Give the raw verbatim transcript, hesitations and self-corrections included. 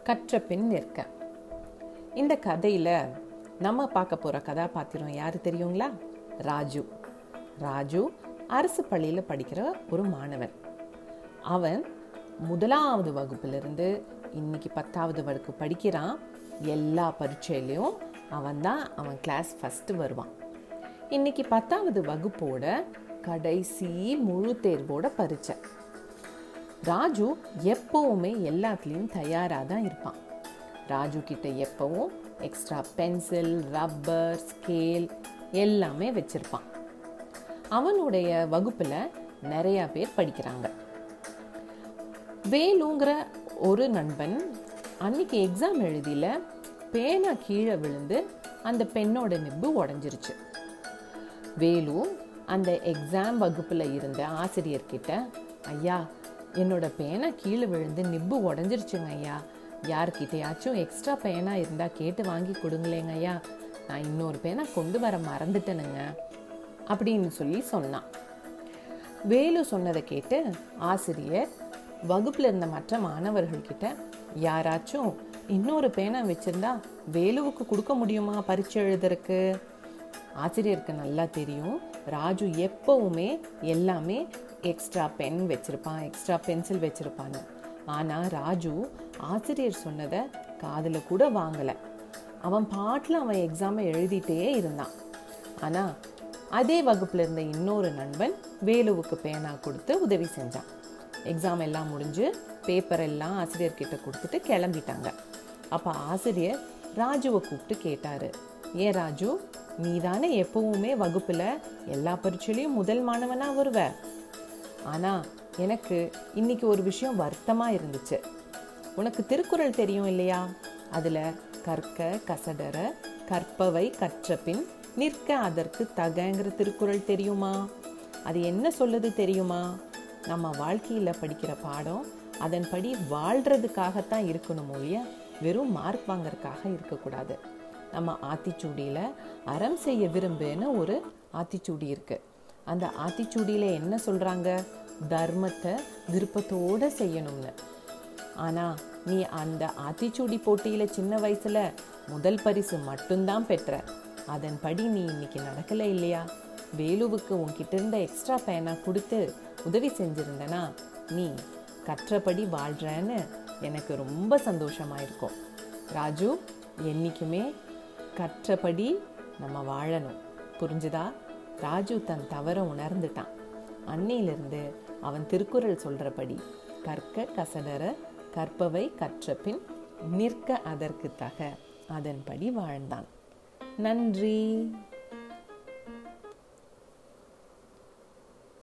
கற்ற பின் நிற்க. இந்த கதையில் நம்ம பார்க்க போகிற கதாபாத்திரம் யார் தெரியுங்களா? ராஜு. ராஜு அரசு பள்ளியில் படிக்கிற ஒரு மாணவன். அவன் முதலாவது வகுப்பிலிருந்து இன்னைக்கு பத்தாவது வகுப்பு படிக்கிறான். எல்லா பரீட்சையிலையும் அவன் தான் அவன் கிளாஸ் ஃபஸ்ட்டு வருவான். இன்னைக்கு பத்தாவது வகுப்போட கடைசி முழு தேர்வோட பரீட்சை. ராஜு எப்பவுமே எல்லாத்துலேயும் தயாராக தான் இருப்பான். ராஜு கிட்ட எப்பவும் எக்ஸ்ட்ரா பென்சில், ரப்பர், ஸ்கேல் எல்லாமே வச்சிருப்பான். அவனுடைய வகுப்பில் நிறைய பேர் படிக்கிறாங்க. வேலுங்கிற ஒரு நண்பன் அன்னைக்கு எக்ஸாம் எழுதியில பேனா கீழே விழுந்து அந்த பெண்ணோட நிப்பு உடஞ்சிருச்சு. வேலு அந்த எக்ஸாம் வகுப்பில் இருந்த ஆசிரியர்கிட்ட, ஐயா, என்னோட பேனா கீழே விழுந்து நிப்பு உடஞ்சிருச்சுங்க ஐயா, யார்கிட்டையாச்சும் எக்ஸ்ட்ரா பேனா இருந்தால் கேட்டு வாங்கி கொடுங்களேங்க ஐயா, நான் இன்னொரு பேனா கொண்டு வர மறந்துட்டேனுங்க அப்படின்னு சொல்லி சொன்னான். வேலு சொன்னதை கேட்டு ஆசிரியர் வகுப்பில் இருந்த மற்ற மாணவர்கள்கிட்ட, யாராச்சும் இன்னொரு பேனா வச்சிருந்தா வேலுவுக்கு கொடுக்க முடியுமா பரீட்சை எழுதுறதுக்கு? ஆசிரியருக்கு நல்லா தெரியும் ராஜு எப்பவுமே எல்லாமே எக்ஸ்ட்ரா பென் வச்சிருப்பான், எக்ஸ்ட்ரா பென்சில் வச்சிருப்பான்னு. ஆனால் ராஜு ஆசிரியர் சொன்னதை காதில் கூட வாங்கலை. அவன் பாட்டில் அவன் எக்ஸாமை எழுதிட்டே இருந்தான். ஆனால் அதே வகுப்பில் இருந்த இன்னொரு நண்பன் வேலுவுக்கு பேனா கொடுத்து உதவி செஞ்சான். எக்ஸாம் எல்லாம் முடிஞ்சு பேப்பர் எல்லாம் ஆசிரியர்கிட்ட கொடுத்துட்டு கிளம்பிட்டாங்க. அப்போ ஆசிரியர் ராஜுவை கூப்பிட்டு கேட்டாரு, ஏன் ராஜு, நீ தானே எப்பவுமே வகுப்பில் எல்லா பரீட்சையிலையும் முதல் மாணவனாக வருவ. ஆனால் எனக்கு இன்னைக்கு ஒரு விஷயம் வருத்தமாக இருந்துச்சு. உனக்கு திருக்குறள் தெரியும் இல்லையா? அதில் கற்க கசடர கற்பவை கற்ற பின் நிற்க அதற்கு தகங்கிற திருக்குறள் தெரியுமா? அது என்ன சொல்லுது தெரியுமா? நம்ம வாழ்க்கையில் படிக்கிற பாடம் அதன்படி வாழ்கிறதுக்காகத்தான் இருக்கணும் ஒழிய வெறும் மார்க் வாங்கறதுக்காக இருக்கக்கூடாது. நம்ம ஆத்திச்சூடியில் அறம் செய்ய விரும்புன்னு ஒரு ஆத்திச்சூடி இருக்கு. அந்த ஆத்திச்சூடியில் என்ன சொல்கிறாங்க? தர்மத்தை விருப்பத்தோடு செய்யணும்னு. ஆனால் நீ அந்த ஆத்திச்சூடி போட்டியில் சின்ன வயசில் முதல் பரிசு மட்டும்தான் பெற்ற. அதன்படி நீ இன்னைக்கு நடக்கலை இல்லையா? வேலுவுக்கு உன்கிட்ட இருந்த எக்ஸ்ட்ரா பேனா கொடுத்து உதவி செஞ்சிருந்தனா நீ கற்றபடி வாழ்கிறன்னு எனக்கு ரொம்ப சந்தோஷமாக இருக்கும். ராஜு, என்றைக்குமே கற்றபடி நம்ம வாழணும், புரிஞ்சுதா? ராஜு தன் தவற உணர்ந்துட்டான். அன்னையிலிருந்து அவன் திருக்குறள் சொல்கிறபடி கற்க கசடர கற்பவை கற்ற பின் நிற்க அதற்கு தக அதன்படி வாழ்ந்தான். நன்றி.